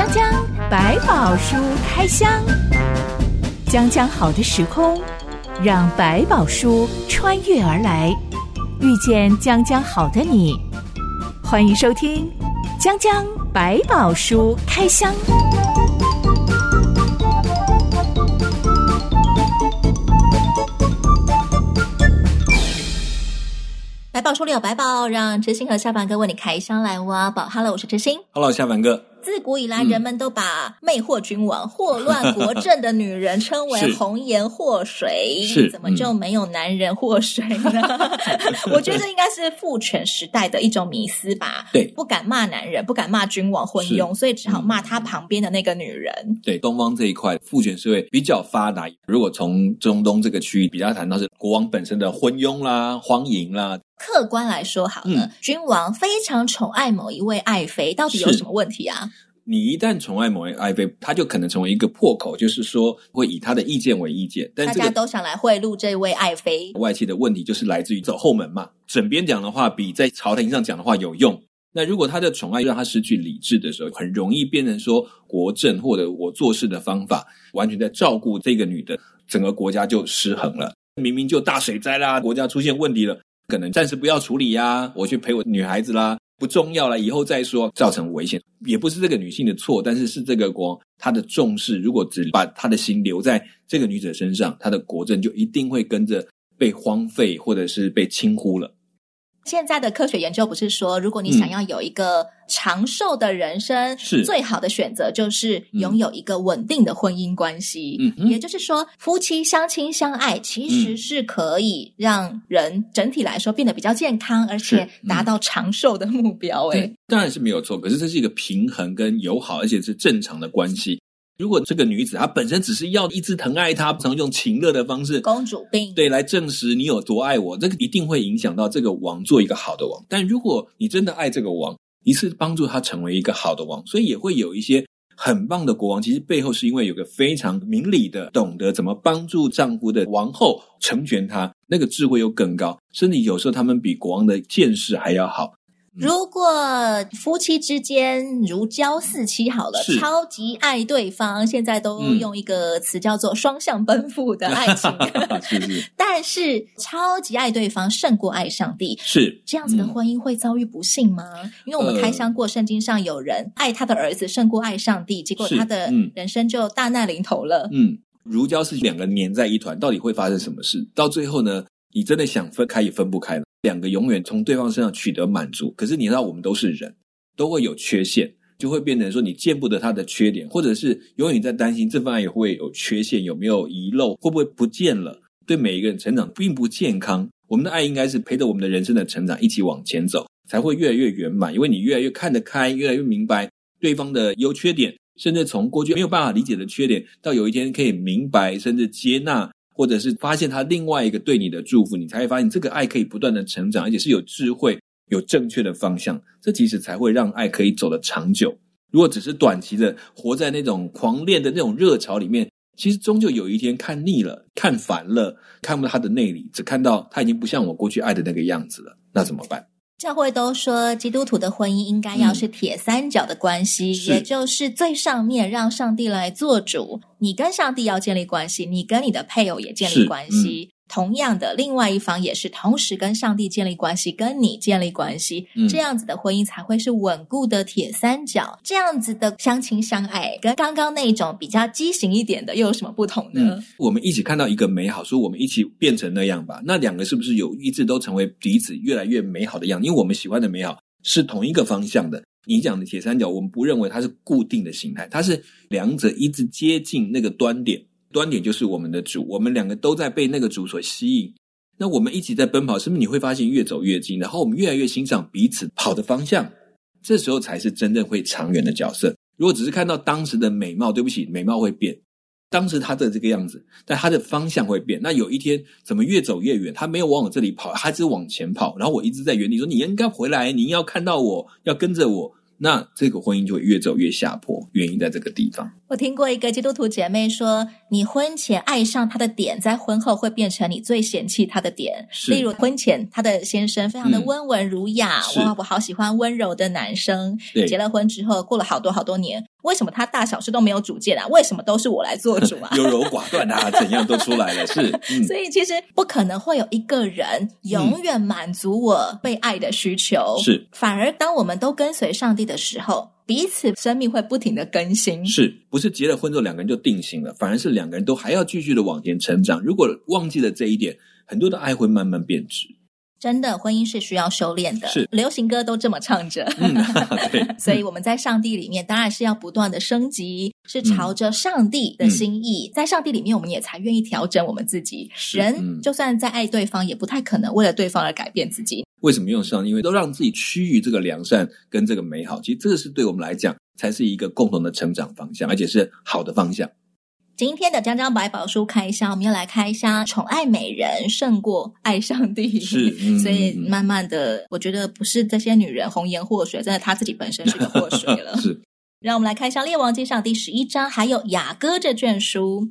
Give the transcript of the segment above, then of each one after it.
江江百宝书开箱，江江好的时空，让百宝书穿越而来，遇见江江好的你。欢迎收听江江百宝书开箱。百宝书里有百宝，让知心和下凡哥为你开箱来挖宝。Hello， 我是知心。 Hello， 下凡哥。 自古以来，人们都把魅惑君王、祸乱国政的女人称为红颜祸水，怎么就没有男人祸水呢？我觉得这应该是父权时代的一种迷思吧。 对， 不敢骂男人，不敢骂君王昏庸，所以只好骂他旁边的那个女人。 对，东方这一块父权社会比较发达，如果从中东这个区域比较谈到是国王本身的昏庸啦、荒淫啦。 客观来说好了，君王非常宠爱某一位爱妃，到底有什么问题啊？ 你一旦宠爱某位爱妃，他就可能成为一个破口，就是说会以他的意见为意见，但大家都想来贿赂这位爱妃。 外界的问题就是来自于走后门嘛，枕边讲的话比在朝廷上讲的话有用。那如果他的宠爱让他失去理智的时候，很容易变成说国政或者我做事的方法完全在照顾这个女的，整个国家就失衡了。明明就大水灾啦，国家出现问题了，可能暂时不要处理呀，我去陪我女孩子啦，不重要啦，以后再说，造成危险。也不是这个女性的错，但是是这个国王他的重视，如果只把他的心留在这个女子身上，他的国政就一定会跟着被荒废或者是被轻忽了。 现在的科学研究不是说，如果你想要有一个长寿的人生，最好的选择就是拥有一个稳定的婚姻关系。也就是说，夫妻相亲相爱其实是可以让人整体来说变得比较健康，而且达到长寿的目标。 当然是没有错，可是这是一个平衡跟友好，而且是正常的关系。如果这个女子她本身只是要一直疼爱她，常用情乐的方式， 公主病， 对，来证实你有多爱我，这个一定会影响到这个王做一个好的王。但如果你真的爱这个王，你是帮助他成为一个好的王，所以也会有一些很棒的国王，其实背后是因为有个非常明理的懂得怎么帮助丈夫的王后成全他，那个智慧又更高，甚至有时候他们比国王的见识还要好。 如果夫妻之间如胶似漆好了，超级爱对方，现在都用一个词叫做双向奔赴的爱情是但是超级爱对方胜过爱上帝， 是这样子的婚姻会遭遇不幸吗？因为我们开箱过圣经上有人爱他的儿子胜过爱上帝，结果他的人生就大难临头了。 如胶似漆，两个粘在一团，到底会发生什么事？到最后呢，你真的想分开也分不开了，两个永远从对方身上取得满足。可是你知道我们都是人，都会有缺陷，就会变成说你见不得他的缺点，或者是永远在担心这份爱也会有缺陷，有没有遗漏，会不会不见了，对每一个人成长并不健康。我们的爱应该是陪着我们的人生的成长一起往前走，才会越来越圆满，因为你越来越看得开，越来越明白对方的优缺点，甚至从过去没有办法理解的缺点，到有一天可以明白甚至接纳，或者是发现他另外一个对你的祝福，你才会发现这个爱可以不断的成长，而且是有智慧有正确的方向，这其实才会让爱可以走得长久。如果只是短期的活在那种狂恋的那种热潮里面，其实终究有一天看腻了，看烦了，看不到他的内里，只看到他已经不像我过去爱的那个样子了，那怎么办？ 教会都说基督徒的婚姻应该要是铁三角的关系，也就是最上面让上帝来做主，你跟上帝要建立关系，你跟你的配偶也建立关系，同样的另外一方也是同时跟上帝建立关系，跟你建立关系，这样子的婚姻才会是稳固的铁三角。这样子的相亲相爱跟刚刚那种比较畸形一点的又有什么不同呢？ 我们一起看到一个美好，说我们一起变成那样吧，那两个是不是有一直都成为彼此越来越美好的样子？因为我们喜欢的美好是同一个方向的。你讲的铁三角，我们不认为它是固定的形态，它是两者一直接近那个端点，端点就是我们的主，我们两个都在被那个主所吸引，那我们一起在奔跑，是不是你会发现越走越近，然后我们越来越欣赏彼此跑的方向，这时候才是真正会长远的角色。如果只是看到当时的美貌，对不起，美貌会变，当时他的这个样子，但他的方向会变，那有一天怎么越走越远，他没有往我这里跑，他只是往前跑，然后我一直在原地说你应该回来，你要看到我，要跟着我，那这个婚姻就会越走越下坡，原因在这个地方。 我听过一个基督徒姐妹说，你婚前爱上他的点，在婚后会变成你最嫌弃他的点。例如婚前他的先生非常的温文儒雅，哇，我好喜欢温柔的男生。结了婚之后，过了好多年，为什么他大小事都没有主见啊？为什么都是我来做主啊？ 优柔寡断啊，怎样都出来了，是。 所以其实不可能会有一个人永远满足我被爱的需求， 是。 反而当我们都跟随上帝的时候，彼此生命会不停的更新， 是不是结了婚之后两个人就定型了？反而是两个人都还要继续的往前成长。如果忘记了这一点，很多的爱会慢慢变质。 真的，婚姻是需要修炼的， 是流行歌都这么唱着。 对， 所以我们在上帝里面当然是要不断的升级，是朝着上帝的心意。在上帝里面，我们也才愿意调整我们自己。人就算在爱对方，也不太可能为了对方而改变自己。 为什么用上？因为都让自己趋于这个良善跟这个美好，其实这个是对我们来讲才是一个共同的成长方向，而且是好的方向。 今天的张张百宝书开箱，我们要来开箱宠爱美人胜过爱上帝。 是， 所以慢慢的，我觉得不是这些女人红颜祸水，真的她自己本身是个祸水了。 是， 让我们来开箱列王纪上第11章，还有雅歌这卷书。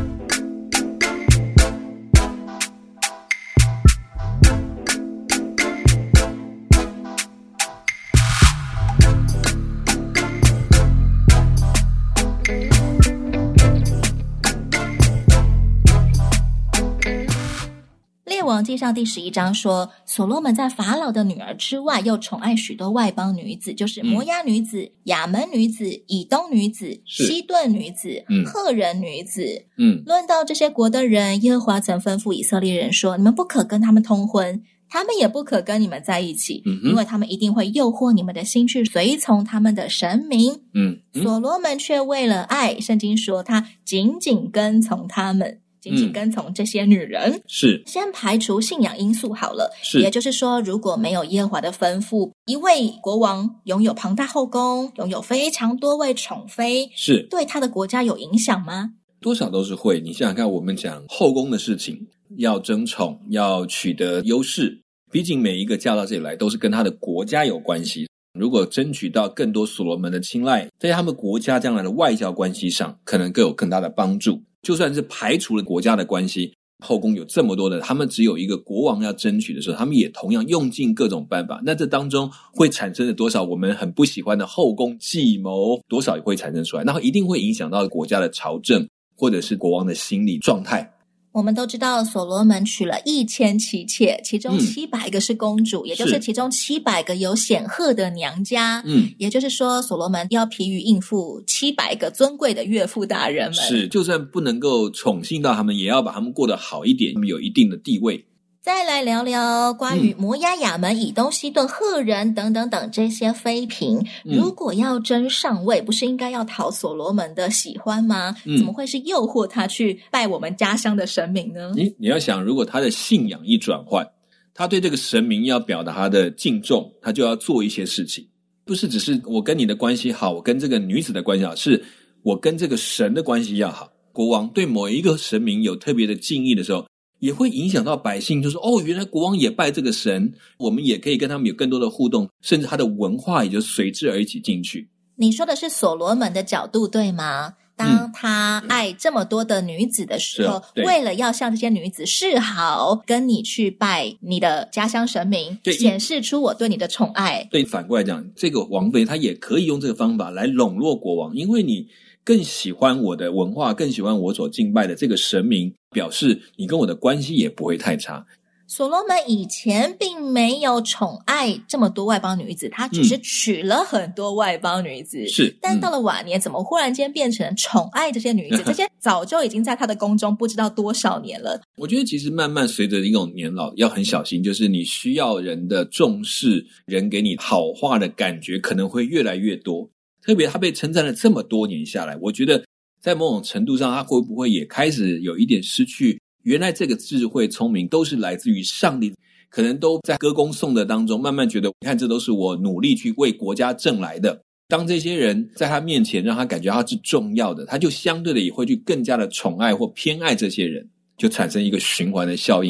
列王纪上第11章说，所罗门在法老的女儿之外，又宠爱许多外邦女子，就是摩押女子、亚门女子、以东女子、西顿女子、赫人女子。论到这些国的人，耶和华曾吩咐以色列人说，你们不可跟他们通婚，他们也不可跟你们在一起，因为他们一定会诱惑你们的心去随从他们的神明。所罗门却为了爱，圣经说他紧紧跟从他们，紧紧跟从这些女人。 是， 先排除信仰因素好了， 是， 也就是说，如果没有耶和华的吩咐，一位国王拥有庞大后宫，拥有非常多位宠妃， 是对他的国家有影响吗？ 多少都是会。你想想看，我们讲后宫的事情，要争宠，要取得优势，毕竟每一个嫁到这里来都是跟他的国家有关系。如果争取到更多所罗门的青睐，在他们国家将来的外交关系上可能更有更大的帮助。就算是排除了国家的关系，后宫有这么多的，他们只有一个国王要争取的时候，他们也同样用尽各种办法。那这当中会产生的多少我们很不喜欢的后宫计谋，多少也会产生出来，然后一定会影响到国家的朝政或者是国王的心理状态。 我们都知道所罗门娶了1000妻妾，其中700个是公主，也就是其中700个有显赫的娘家。也就是说所罗门要疲于应付700个尊贵的岳父大人们。 是，就算不能够宠幸到他们，也要把他们过得好一点，他们有一定的地位。 再来聊聊关于摩押、亚门、以东、西顿、赫人等等等这些妃嫔，如果要争上位，不是应该要讨所罗门的喜欢吗？怎么会是诱惑他去拜我们家乡的神明呢？ 你要想，如果他的信仰一转换，他对这个神明要表达他的敬重，他就要做一些事情，不是只是我跟你的关系好，我跟这个女子的关系好，是我跟这个神的关系要好。国王对某一个神明有特别的敬意的时候，也会影响到百姓，就是原来国王也拜这个神，我们也可以跟他们有更多的互动，甚至他的文化也就随之而一起进去。 你说的是所罗门的角度对吗？当他爱这么多的女子的时候，为了要向这些女子示好，跟你去拜你的家乡神明，显示出我对你的宠爱。 对，反过来讲，这个王妃她也可以用这个方法来笼络国王，因为你更喜欢我的文化，更喜欢我所敬拜的这个神明，表示你跟我的关系也不会太差。 所罗门以前并没有宠爱这么多外邦女子，他只是娶了很多外邦女子。 是， 但到了晚年，怎么忽然间变成宠爱这些女子？这些早就已经在他的宫中不知道多少年了。 我觉得其实慢慢随着一种年老，要很小心，就是你需要人的重视，人给你好话的感觉可能会越来越多。特别他被称赞了这么多年下来，我觉得在某种程度上，他会不会也开始有一点失去原来这个智慧聪明都是来自于上帝，可能都在歌功颂德当中慢慢觉得，你看这都是我努力去为国家挣来的。当这些人在他面前让他感觉他是重要的，他就相对的也会去更加的宠爱或偏爱这些人，就产生一个循环的效应。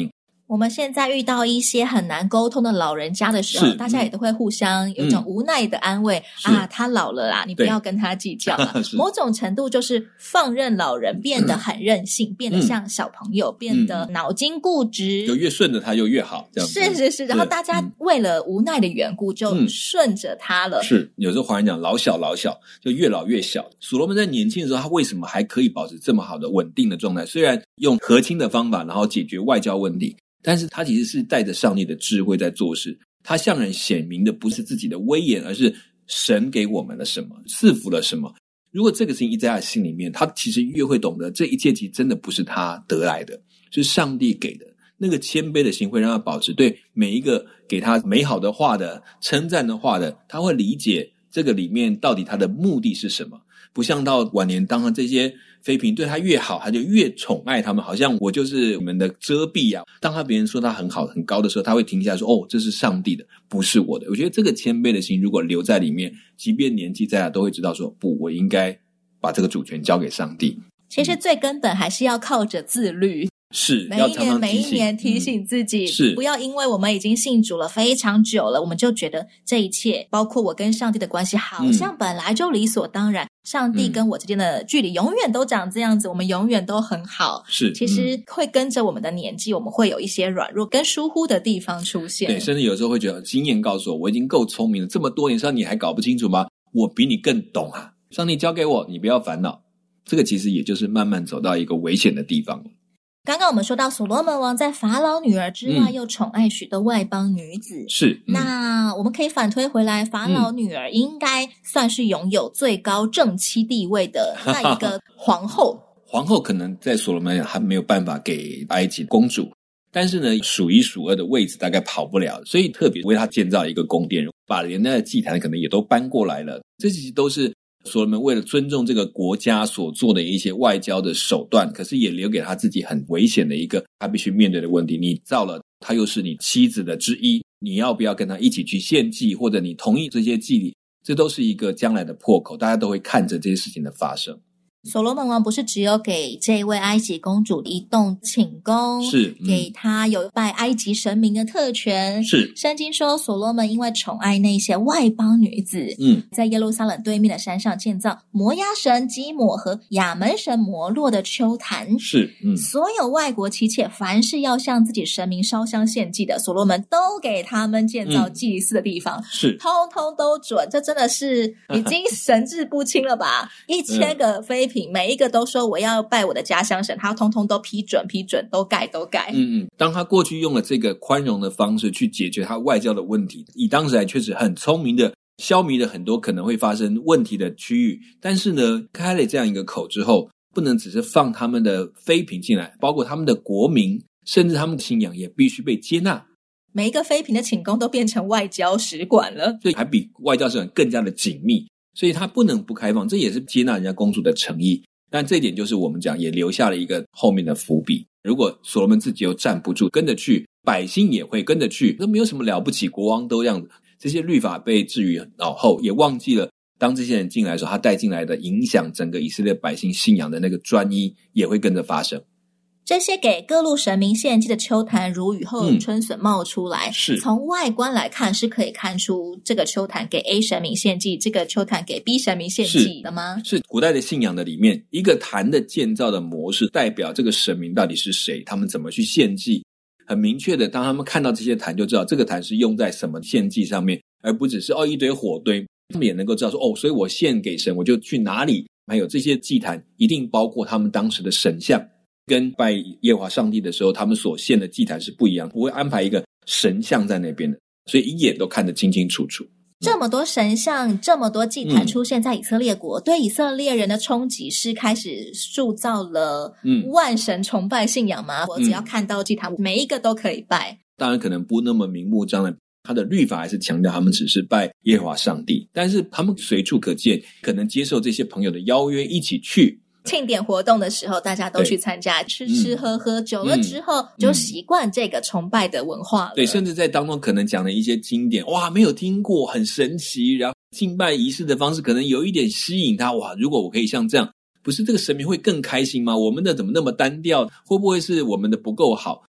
我们现在遇到一些很难沟通的老人家的时候，大家也都会互相有一种无奈的安慰啊，他老了啦，你不要跟他计较啦。某种程度就是放任老人变得很任性，变得像小朋友，变得脑筋固执， 就越顺着他就越好，这样子。 是，然后大家为了无奈的缘故就顺着他了。 是，有时候华人讲老小就越老越小。所罗门在年轻的时候，他为什么还可以保持这么好的稳定的状态？虽然用和亲的方法然后解决外交问题，但是他其实是带着上帝的智慧在做事。他向人显明的不是自己的威严，而是神给我们了什么，赐福了什么。如果这个事情一在他心里面，他其实越会懂得这一切其实真的不是他得来的，是上帝给的。那个谦卑的心会让他保持对每一个给他美好的话的称赞的话的，他会理解这个里面到底他的目的是什么。不像到晚年，当他这些妃嫔对他越好，他就越宠爱他们，好像我就是你们的遮蔽啊。当他别人说他很好很高的时候，他会停下来说，哦，这是上帝的，不是我的。我觉得这个谦卑的心如果留在里面，即便年纪再大都会知道说，不，我应该把这个主权交给上帝。 其实最根本还是要靠着自律， 是每一年提醒自己， 是不要因为我们已经信主了非常久了，我们就觉得这一切包括我跟上帝的关系好像本来就理所当然，上帝跟我之间的距离永远都长这样子，我们永远都很好。 是， 其实会跟着我们的年纪，我们会有一些软弱跟疏忽的地方出现。 对，甚至有时候会觉得经验告诉我，我已经够聪明了，这么多年上你还搞不清楚吗？我比你更懂啊，上帝交给我，你不要烦恼。这个其实也就是慢慢走到一个危险的地方。 刚刚我们说到所罗门王在法老女儿之外又宠爱许多外邦女子， 是， 那我们可以反推回来，法老女儿应该算是拥有最高正妻地位的那一个皇后。 皇后可能在所罗门还没有办法给埃及公主，但是呢数一数二的位置大概跑不了，所以特别为她建造一个宫殿，把连那个祭坛可能也都搬过来了。这其实都是所罗门为了尊重这个国家所做的一些外交的手段，可是也留给他自己很危险的一个他必须面对的问题。你造了，他又是你妻子的之一，你要不要跟他一起去献祭，或者你同意这些祭礼，这都是一个将来的破口，大家都会看着这些事情的发生。 所罗门王不是只有给这位埃及公主一栋寝宫， 是给她有拜埃及神明的特权。 是， 圣经说所罗门因为宠爱那些外邦女子，在耶路撒冷对面的山上建造摩押神基抹和亚门神摩洛的丘坛。 是， 所有外国妻妾凡是要向自己神明烧香献祭的，所罗门都给他们建造祭祀的地方， 是， 通通都准。这真的是已经神志不清了吧？1000个妃嫔每一个都说我要拜我的家乡神，他通通都批准，都盖。 当他过去用了这个宽容的方式去解决他外交的问题，以当时来确实很聪明的消弭了很多可能会发生问题的区域，但是呢开了这样一个口之后，不能只是放他们的妃嫔进来，包括他们的国民甚至他们的信仰也必须被接纳。 每一个妃嫔的寝宫都变成外交使馆了， 所以还比外交使馆更加的紧密，所以他不能不开放，这也是接纳人家公主的诚意。但这一点就是我们讲也留下了一个后面的伏笔，如果所罗门自己又站不住跟着去，百姓也会跟着去，都没有什么了不起，国王都这样子。这些律法被置于脑后，也忘记了当这些人进来的时候，他带进来的影响整个以色列百姓信仰的那个专一也会跟着发生。 这些给各路神明献祭的丘坛如雨后春笋冒出来， 是从外观来看是可以看出这个丘坛给 A 神明献祭，这个丘坛给 B 神明献祭的吗？ 是古代的信仰的里面一个坛的建造的模式，代表这个神明到底是谁，他们怎么去献祭，很明确的当他们看到这些坛就知道这个坛是用在什么献祭上面，而不只是一堆火堆，他们也能够知道说所以我献给神我就去哪里，还有这些祭坛一定包括他们当时的神像，跟拜耶和华上帝的时候他们所献的祭坛是不一样，不会安排一个神像在那边的，所以一眼都看得清清楚楚。 这么多神像，这么多祭坛出现在以色列国，对以色列人的冲击是开始塑造了万神崇拜信仰吗？我只要看到祭坛，每一个都可以拜。 当然可能不那么明目张胆，他的律法还是强调他们只是拜耶和华上帝，但是他们随处可见可能接受这些朋友的邀约一起去庆典活动的时候大家都去参加，吃吃喝喝，久了之后就习惯这个崇拜的文化了。 对，甚至在当中可能讲了一些经典，没有听过，很神奇，然后敬拜仪式的方式可能有一点吸引他，如果我可以像这样，不是这个神明会更开心吗？我们的怎么那么单调，会不会是我们的不够好？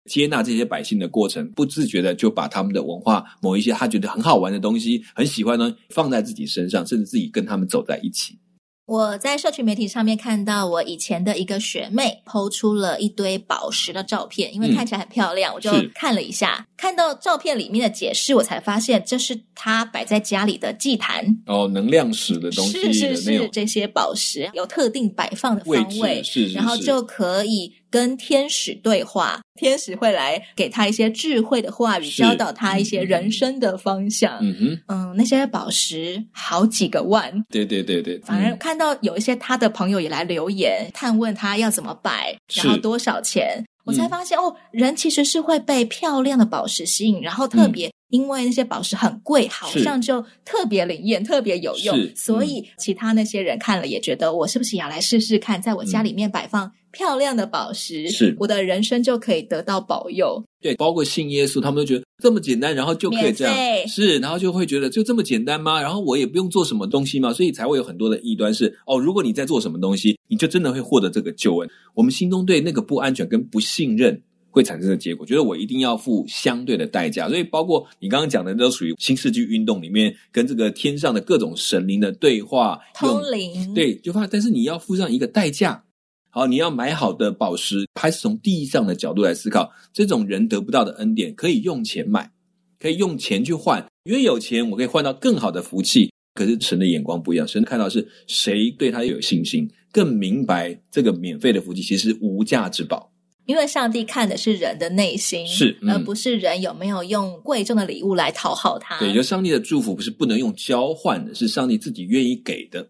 接纳这些百姓的过程，不自觉的就把他们的文化某一些他觉得很好玩的东西，很喜欢的东西放在自己身上，甚至自己跟他们走在一起。 我在社群媒体上面看到我以前的一个学妹 po 出了一堆宝石的照片，因为看起来很漂亮，我就看了一下，看到照片里面的解释，我才发现这是她摆在家里的祭坛能量石的东西， 是这些宝石有特定摆放的方位， 是然后就可以跟天使对话，天使会来给他一些智慧的话语，教导他一些人生的方向。那些宝石好几个万， 对， 反而看到有一些他的朋友也来留言探问他要怎么摆，然后多少钱，我才发现人其实是会被漂亮的宝石吸引，然后特别因为那些宝石很贵，好像就特别灵验特别有用，所以其他那些人看了也觉得我是不是也要来试试看，在我家里面摆放漂亮的宝石，我的人生就可以得到保佑。 对，包括信耶稣，他们都觉得这么简单，然后就可以这样，然后就会觉得就这么简单吗？然后我也不用做什么东西吗？所以才会有很多的异端是如果你在做什么东西，你就真的会获得这个救恩。我们心中对那个不安全跟不信任会产生的结果，觉得我一定要付相对的代价。所以包括你刚刚讲的都属于新世纪运动里面跟这个天上的各种神灵的对话通灵， 对，就发现但是你要付上一个代价。好，你要买好的宝石，还是从地上的角度来思考，这种人得不到的恩典可以用钱买，可以用钱去换，越有钱我可以换到更好的福气。可是神的眼光不一样，神看到是谁对他有信心，更明白这个免费的福气其实无价之宝。 因为上帝看的是人的内心，而不是人有没有用贵重的礼物来讨好他。 对，就上帝的祝福不是不能用交换的，是上帝自己愿意给的。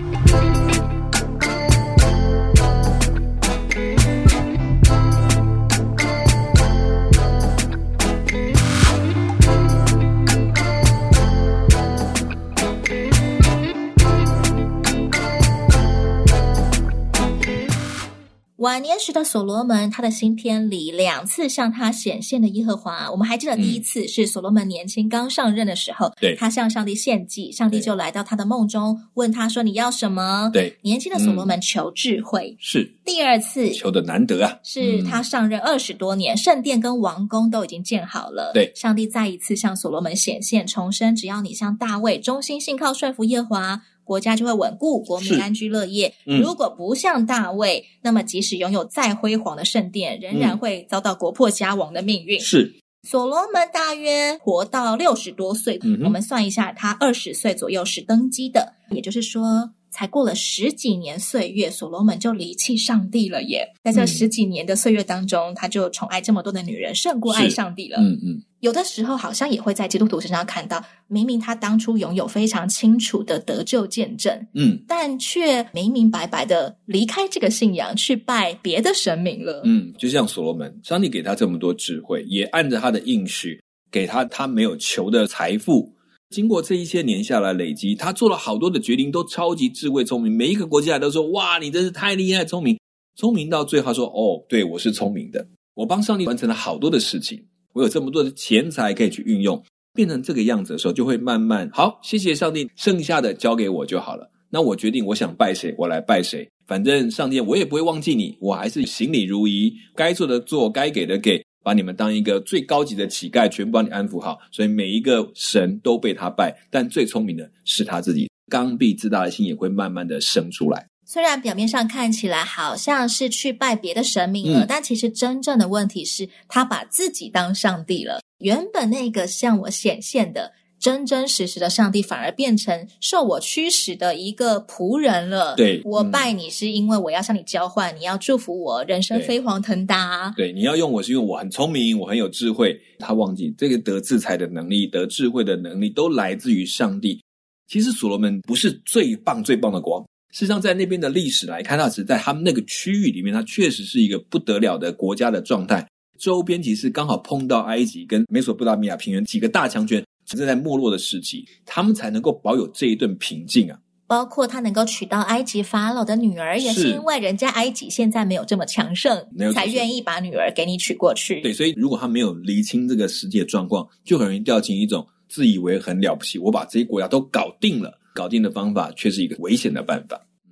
晚年时的所罗门，他的新篇里2次向他显现的耶和华，我们还记得第一次是所罗门年轻刚上任的时候，他向上帝献祭，上帝就来到他的梦中，问他说你要什么？对，年轻的所罗门求智慧。是第2次求的难得啊， 是他上任20多年，圣殿跟王宫都已经建好了。对，上帝再一次向所罗门显现，重申只要你像大卫忠心信靠顺服耶和华，国家就会稳固，国民安居乐业。如果不像大卫，那么即使拥有再辉煌的圣殿，仍然会遭到国破家亡的命运。是所罗门大约活到60多岁，我们算一下，他20岁左右是登基的，也就是说才过了10几年岁月，所罗门就离弃上帝了耶。在这10几年的岁月当中，他就宠爱这么多的女人，胜过爱上帝了。有的时候好像也会在基督徒身上看到，明明他当初拥有非常清楚的得救见证，但却明明白白的离开这个信仰，去拜别的神明了。 就像所罗门，上帝给他这么多智慧，也按着他的应许给他没有求的财富。经过这一些年下来累积，他做了好多的决定，都超级智慧聪明。每一个国家都说，哇，你真是太厉害，聪明到最后他说，对，我是聪明的，我帮上帝完成了好多的事情，我有这么多的钱财可以去运用，变成这个样子的时候，就会慢慢好，谢谢上帝，剩下的交给我就好了。那我决定我想拜谁，我来拜谁，反正上帝我也不会忘记你，我还是行礼如仪，该做的做，该给的给，把你们当一个最高级的乞丐，全部帮你安抚好。所以每一个神都被他拜，但最聪明的是他自己，刚愎自大的心也会慢慢的生出来。 虽然表面上看起来好像是去拜别的神明了，但其实真正的问题是他把自己当上帝了。原本那个向我显现的真真实实的上帝，反而变成受我驱使的一个仆人了。对，我拜你是因为我要向你交换，你要祝福我人生飞黄腾达。 对，你要用我是因为我很聪明，我很有智慧。他忘记这个得智才的能力，得智慧的能力都来自于上帝。其实所罗门不是最棒的国王，事实上在那边的历史来看，他只是在他们那个区域里面，他确实是一个不得了的国家的状态。周边其实刚好碰到埃及跟美索不达米亚平原几个大强权正在没落的时期，他们才能够保有这一顿平静啊。 包括他能够娶到埃及法老的女儿，也是因为人家埃及现在没有这么强盛，才愿意把女儿给你娶过去。 对，所以如果他没有厘清这个实际的状况，就很容易掉进一种自以为很了不起，我把这些国家都搞定了，搞定的方法却是一个危险的办法。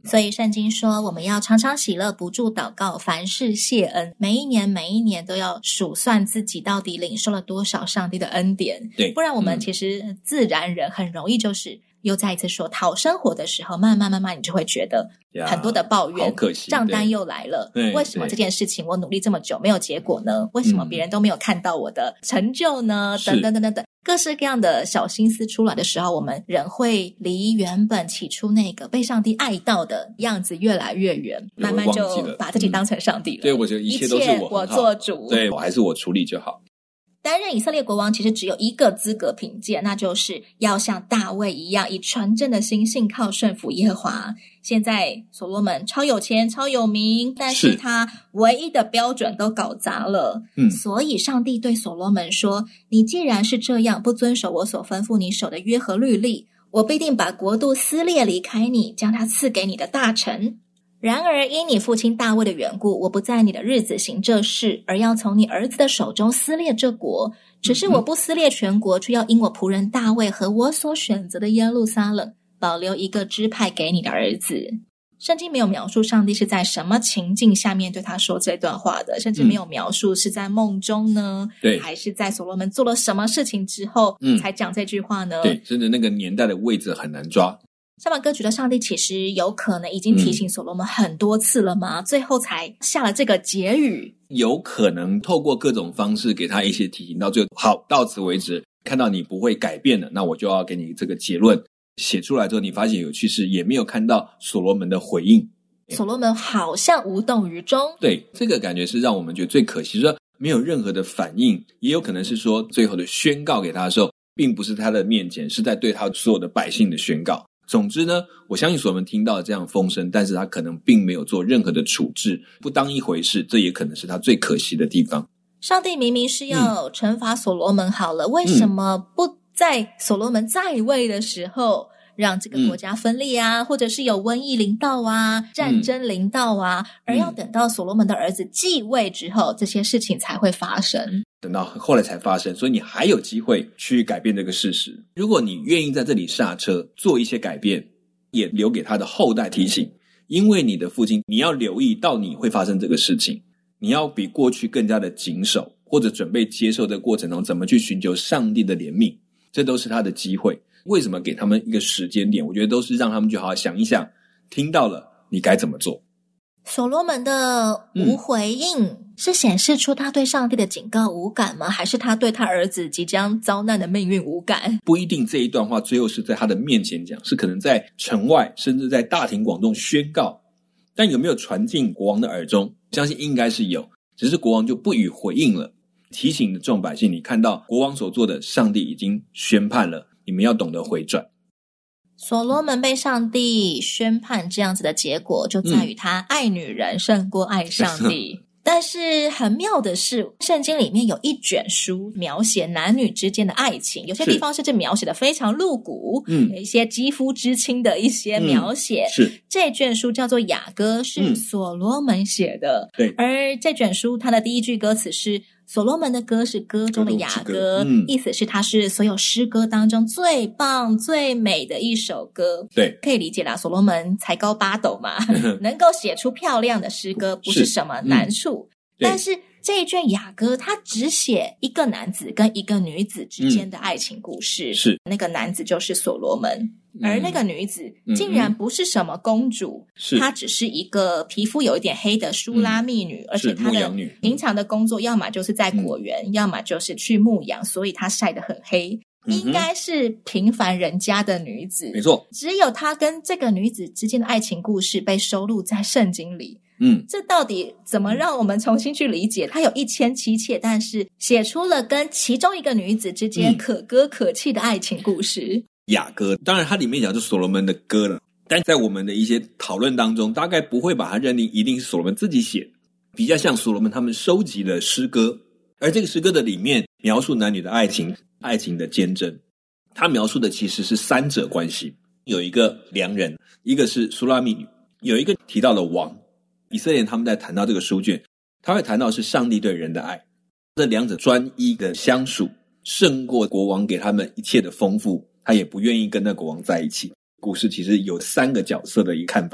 所以圣经说我们要常常喜乐，不住祷告，凡事谢恩，每一年都要数算自己到底领受了多少上帝的恩典。 对， 不然我们其实自然人很容易就是又再一次说讨生活的时候，慢慢你就会觉得很多的抱怨， 好可惜， 账单又来了。为什么这件事情我努力这么久没有结果呢？为什么别人都没有看到我的成就呢？等等等等等，各式各样的小心思出来的时候，我们人会离原本起初那个被上帝爱到的样子越来越远，慢慢就把自己当成上帝了。 对，我觉得一切都是我做主， 对，还是我处理就好。 担任以色列国王其实只有一个资格凭借，那就是要像大卫一样以纯正的心信靠顺服耶和华。现在所罗门超有钱超有名，但是他唯一的标准都搞砸了。所以上帝对所罗门说，你既然是这样不遵守我所吩咐你守的约和律例，我必定把国度撕裂离开你，将它赐给你的大臣。然而因你父亲大卫的缘故，我不在你的日子行这事，而要从你儿子的手中撕裂这国。只是我不撕裂全国，却要因我仆人大卫和我所选择的耶路撒冷，保留一个支派给你的儿子。圣经没有描述上帝是在什么情境下面对他说这段话的，甚至没有描述是在梦中呢， 对， 还是在所罗门做了什么事情之后才讲这句话呢？ 对，甚至那个年代的位置很难抓。 撒满哥觉得上帝其实有可能已经提醒所罗门很多次了吗？最后才下了这个结语。 有可能透过各种方式给他一些提醒，到最后好，到此为止，看到你不会改变了，那我就要给你这个结论。写出来之后，你发现有趣是也没有看到所罗门的回应， 所罗门好像无动于衷。 对，这个感觉是让我们觉得最可惜，说没有任何的反应。也有可能是说最后的宣告给他的时候，并不是他的面前，是在对他所有的百姓的宣告。总之呢，我相信所罗门听到这样风声，但是他可能并没有做任何的处置，不当一回事，这也可能是他最可惜的地方。 上帝明明是要惩罚所罗门好了，为什么不在所罗门在位的时候让这个国家分裂啊，或者是有瘟疫临到啊，战争临到啊，而要等到所罗门的儿子继位之后，这些事情才会发生， 等到后来才发生，所以你还有机会去改变这个事实。如果你愿意在这里刹车，做一些改变，也留给他的后代提醒，因为你的父亲，你要留意到你会发生这个事情，你要比过去更加的谨守，或者准备接受的过程中怎么去寻求上帝的怜悯，这都是他的机会。为什么给他们一个时间点？我觉得都是让他们去好好想一想，听到了你该怎么做。 所罗门的无回应是显示出他对上帝的警告无感吗？还是他对他儿子即将遭难的命运无感？ 不一定这一段话最后是在他的面前讲，是可能在城外甚至在大庭广众宣告，但有没有传进国王的耳中？相信应该是有，只是国王就不予回应了。提醒众百姓，你看到国王所做的，上帝已经宣判了，你们要懂得回转。 所罗门被上帝宣判这样子的结果，就在于他爱女人胜过爱上帝。但是很妙的是，圣经里面有一卷书描写男女之间的爱情，有些地方甚至描写的非常露骨，有一些肌肤之亲的一些描写。 是这卷书叫做雅歌，是所罗门写的。 对， 而这卷书它的第一句歌词是所罗门的歌是歌中的雅歌，意思是它是所有诗歌当中最棒最美的一首歌。 对， 可以理解啦，所罗门才高八斗嘛，能够写出漂亮的诗歌不是什么难处。但是这一卷雅歌它只写一个男子跟一个女子之间的爱情故事，是那个男子就是所罗门，而那个女子竟然不是什么公主，她只是一个皮肤有一点黑的舒拉密女，而且她的平常的工作要么就是在果园，要么就是去牧羊，所以她晒得很黑，应该是平凡人家的女子。 没错， 只有她跟这个女子之间的爱情故事被收录在圣经里。这到底怎么让我们重新去理解？他有一千妻妾，但是写出了跟其中一个女子之间可歌可泣的爱情故事。 雅歌，当然它里面讲是所罗门的歌了，但在我们的一些讨论当中，大概不会把它认定一定是所罗门自己写，比较像所罗门他们收集的诗歌。而这个诗歌的里面描述男女的爱情，爱情的坚贞，他描述的其实是三者关系，有一个良人，一个是苏拉密女，有一个提到了王。以色列人他们在谈到这个书卷，他会谈到是上帝对人的爱，这两者专一的相属，胜过国王给他们一切的丰富，他也不愿意跟那国王在一起。故事其实有三个角色的一个看法。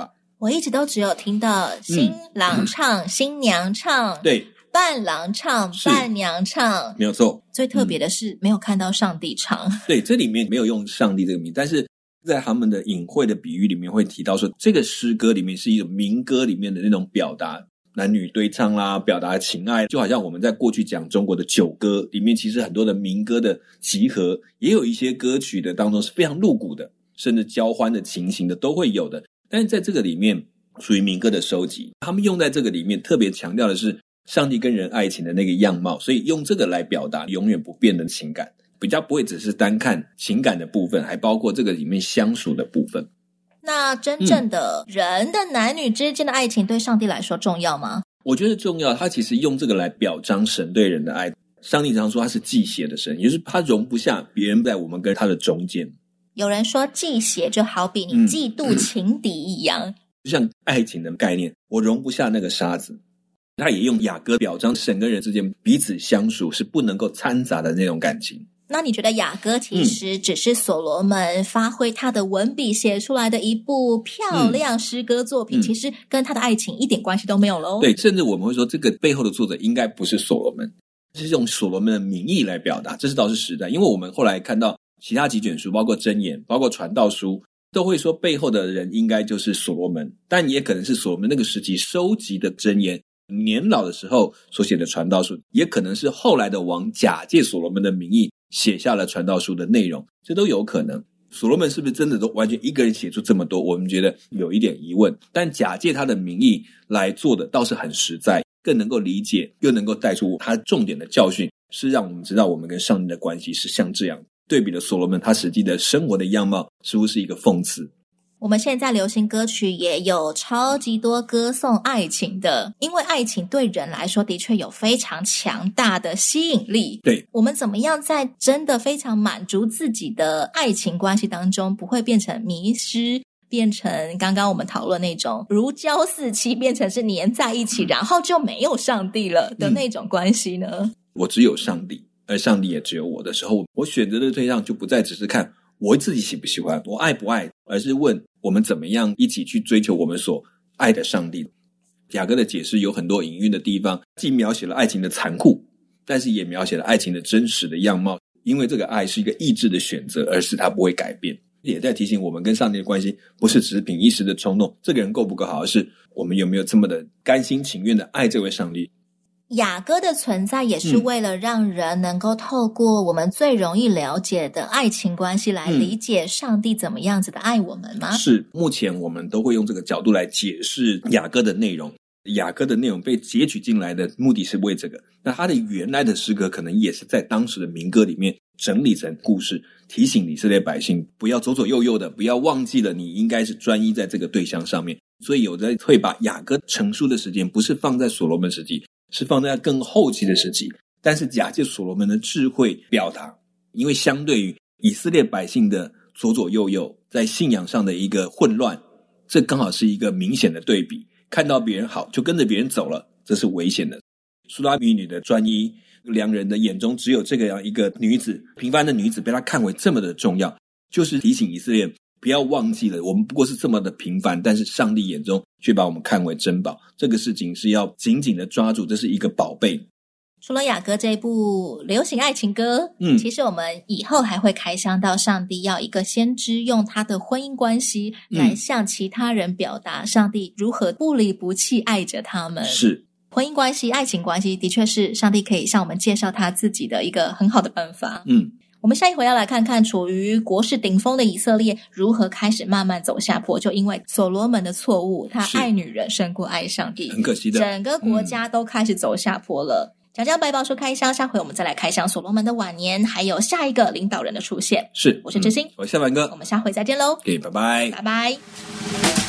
我一直都只有听到新郎唱、新娘唱， 对， 伴郎唱、伴娘唱， 没有错。 最特别的是没有看到上帝唱。 对，这里面没有用上帝这个名，但是在他们的隐晦的比喻里面会提到说，这个诗歌里面是一种民歌里面的那种表达，男女对唱啦，表达情爱，就好像我们在过去讲中国的酒歌里面，其实很多的民歌的集合，也有一些歌曲的当中是非常露骨的，甚至交欢的情形的都会有的。但是在这个里面属于民歌的收集，他们用在这个里面特别强调的是上帝跟人爱情的那个样貌，所以用这个来表达永远不变的情感，比较不会只是单看情感的部分，还包括这个里面相属的部分。 那真正的人的男女之间的爱情对上帝来说重要吗？ 我觉得重要，他其实用这个来表彰神对人的爱。上帝常说他是忌邪的神，也就是他容不下别人在我们跟他的中间。 有人说忌邪就好比你嫉妒情敌一样， 就像爱情的概念，我容不下那个沙子。他也用雅歌表彰神跟人之间彼此相属是不能够掺杂的那种感情。 那你觉得雅歌其实只是所罗门发挥他的文笔写出来的一部漂亮诗歌作品，其实跟他的爱情一点关系都没有咯？ 对，甚至我们会说这个背后的作者应该不是所罗门，是用所罗门的名义来表达，这是倒是实在。因为我们后来看到其他几卷书，包括箴言，包括传道书，都会说背后的人应该就是所罗门，但也可能是所罗门那个时期收集的箴言，年老的时候所写的传道书，也可能是后来的王假借所罗门的名义写下了传道书的内容，这都有可能。所罗门是不是真的都完全一个人写出这么多，我们觉得有一点疑问，但假借他的名义来做的倒是很实在，更能够理解，又能够带出他重点的教训，是让我们知道我们跟上帝的关系是像这样。对比了所罗门他实际的生活的样貌，似乎是一个讽刺。 我们现在流行歌曲也有超级多歌颂爱情的，因为爱情对人来说的确有非常强大的吸引力。 对， 我们怎么样在真的非常满足自己的爱情关系当中，不会变成迷失，变成刚刚我们讨论那种如胶似漆，变成是黏在一起，然后就没有上帝了的那种关系呢？ 我只有上帝，而上帝也只有我的时候，我选择的对象就不再只是看我自己喜不喜欢，我爱不爱，而是问我们怎么样一起去追求我们所爱的上帝。雅歌的解释有很多隐喻的地方，既描写了爱情的残酷，但是也描写了爱情的真实的样貌，因为这个爱是一个意志的选择，而是它不会改变。也在提醒我们跟上帝的关系不是只是凭一时的冲动，这个人够不够好，而是我们有没有这么的甘心情愿的爱这位上帝。 雅歌的存在也是为了让人能够透过我们最容易了解的爱情关系来理解上帝怎么样子的爱我们吗？ 是，目前我们都会用这个角度来解释雅歌的内容。雅歌的内容被截取进来的目的是为这个，那它的原来的诗歌可能也是在当时的民歌里面整理成故事，提醒以色列百姓不要左左右右的，不要忘记了你应该是专一在这个对象上面。所以有的会把雅歌成书的时间不是放在所罗门时期，是放在更后期的时期，但是假借所罗门的智慧表达，因为相对于以色列百姓的左左右右在信仰上的一个混乱，这刚好是一个明显的对比，看到别人好就跟着别人走了，这是危险的。苏拉米女的专一，良人的眼中只有这个样一个女子，平凡的女子被他看为这么的重要，就是提醒以色列不要忘记了，我们不过是这么的平凡，但是上帝眼中却把我们看为珍宝，这个事情是要紧紧的抓住，这是一个宝贝。 除了雅歌这一部流行爱情歌，其实我们以后还会开箱到上帝要一个先知用他的婚姻关系来向其他人表达上帝如何不离不弃爱着他们。 是， 婚姻关系、爱情关系的确是上帝可以向我们介绍他自己的一个很好的办法。我们下一回要来看看处于国势顶峰的以色列如何开始慢慢走下坡，就因为所罗门的错误，他爱女人胜过爱上帝， 很可惜的， 整个国家都开始走下坡了。讲讲百宝书开箱，下回我们再来开箱所罗门的晚年，还有下一个领导人的出现。 是， 我是知心， 我是夏凡哥， 我们下回再见喽。 拜拜， 拜拜。